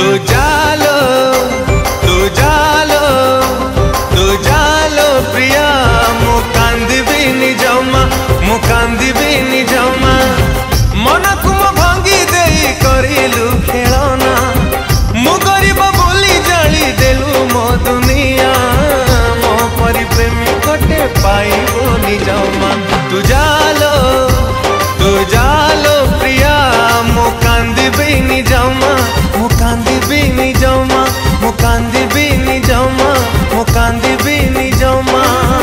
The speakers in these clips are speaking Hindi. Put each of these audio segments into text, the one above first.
तू जालो तू जालो तू जालो प्रिया मु कांदिबिनी जमा मु कांदिबिनी जमा मन को मो भांगी देई करिलु खेलना मु गरीब बोली जाली देलु मो दुनिया मो परि प्रेमी कोटे पाइबोनी जमा तू जालो प्रिया मु कांदिबिनी जमा मु कांदिबिनी जमा मु कांदिबिनी जमा मु कांदिबिनी जमा।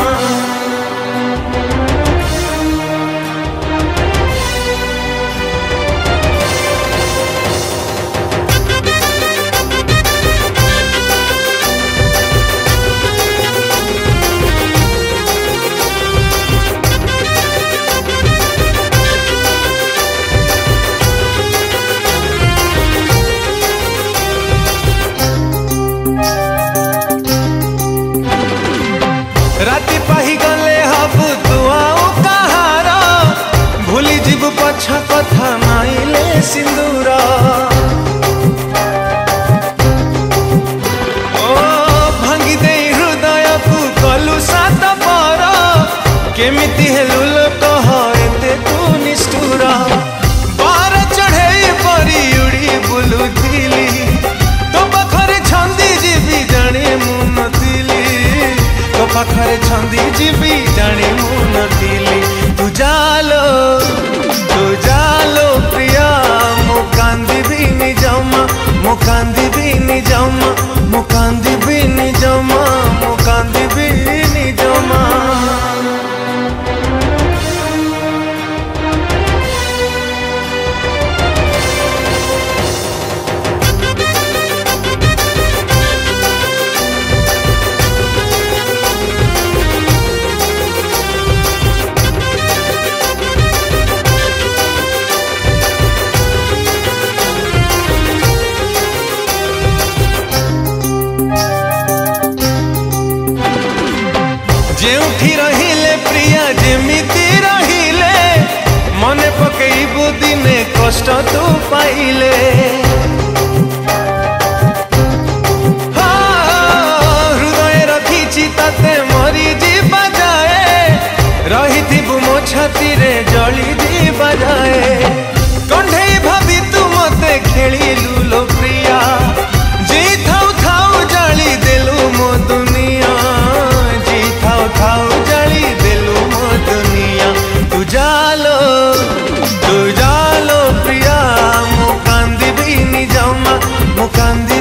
राति पाही गले हबु तू आउ कहार भूली जीव पछ कथा नाइले सिंदूर ओ भांगी दे हृदय को कलु सात पर केमिति हेलु लोक एते तू निष्ठुर बार चढ़े परी उड़ी बुलुथिली तो पाखरे छंदी जीवी जाने मु नथिली तो पाखरे छंदी जीवी जाने मु नथिली तू जालो प्रिया मु कांदिबिनी जमा मु कांदिबिनी जमा मु कांदिबिनी जमा मु कांदिबिनी जमा। जेउठी रहिले प्रिया जेमिति रहिले मने पकेइबु दिने कष्ट तू पाइले हृदय रखिछि ताते मरी जीवा जाए रहिथिबु मो छाती रे जली जीवा जाए कंढेई भाबी तू मते खेलिलु लो प्रिया जी थाउ थाउ जाली देलु मो दुनिया थाउ जाली देलु मो दुनिया तू जालो प्रिया मु कांदिबिनी जमा मु कांदी